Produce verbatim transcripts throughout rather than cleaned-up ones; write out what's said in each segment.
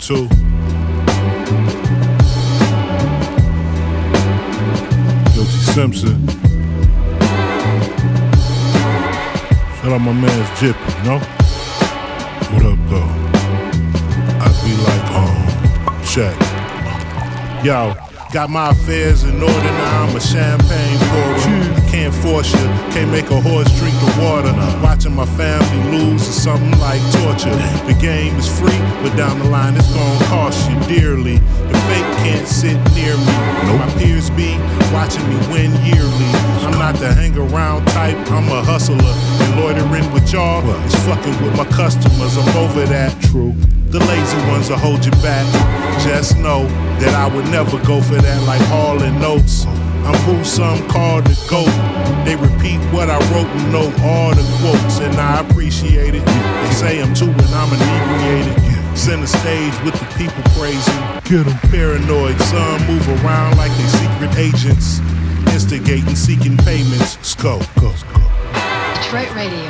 two. Guilty Simpson. Shout out my man's Jippy, you know? What up, though? I be like, um, check. Yo, got my affairs in order now, I'm a champagne pourer. I can't force you, can't make a horse drink the water. Watching my family lose is something like torture. The game is free, but down the line it's gonna cost you dearly. The fake can't sit near me. My peers be watching me win yearly. I'm not the hang around type, I'm a hustler. And loitering with y'all is fucking with my customers. I'm over that, true. The lazy ones will hold you back. Just know that I would never go for that like Hall and Notes. I'm who some call the GOAT. They repeat what I wrote and know all the quotes, and I appreciate it. They say I'm too and I'm inebriated. Center stage with the people praising. Get 'em paranoid, some move around like they secret agents. Instigating, seeking payments. Go, go, go. Detroit Radio.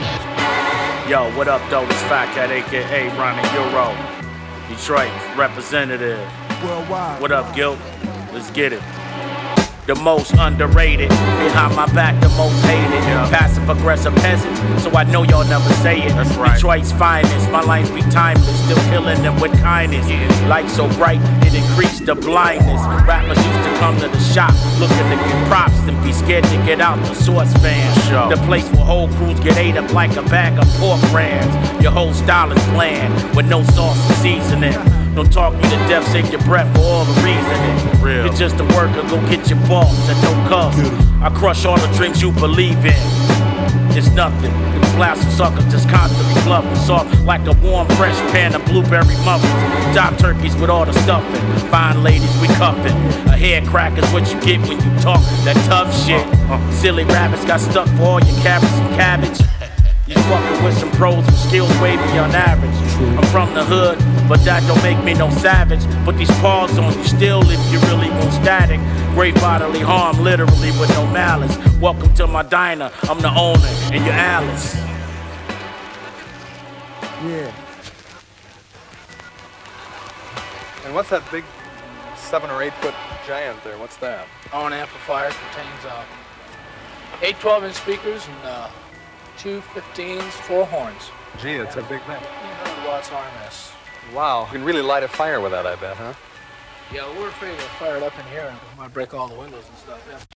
Yo, what up, though? It's Fat Cat, a k a. Ronnie Euro. Detroit representative. Worldwide. What up, Gil? Let's get it. The most underrated, behind my back, the most hated. Yeah. Passive aggressive peasants, so I know y'all never say it. That's right. Detroit's finest, my lines be timeless, still killing them with kindness. Yeah. Light so bright, it increased the blindness. Rappers used to come to the shop, looking to get props and be scared to get out the source van. Sure. The place where whole crews get ate up like a bag of pork rinds. Your whole style is bland, with no sauce and seasoning. Don't talk me to death, save your breath for all the reasoning. Real. You're just a worker, go get your boss and no cuffs. I crush all the dreams you believe in. It's nothing. The blast of suckers just constantly bluffing. Soft like a warm, fresh pan of blueberry muffins. Dive turkeys with all the stuffing. Fine ladies, we cuffing. A hair crack is what you get when you talk that tough shit. Silly rabbits got stuck for all your carrots and cabbage. You fucking with some pros and skills way beyond average. I'm from the hood, but that don't make me no savage. Put these paws on you still if you really want static. Great bodily harm, literally with no malice. Welcome to my diner, I'm the owner, and you're Alice. Yeah. And what's that big seven or eight foot giant there? What's that? Oh, an amplifier contains uh, eight twelve inch speakers and uh, two fifteens, four horns. Gee, it's a big thing. fifteen hundred watts R M S. Wow, you can really light a fire with that, I bet, huh? Yeah, we're afraid to fire it up in here and it might break all the windows and stuff. Yeah.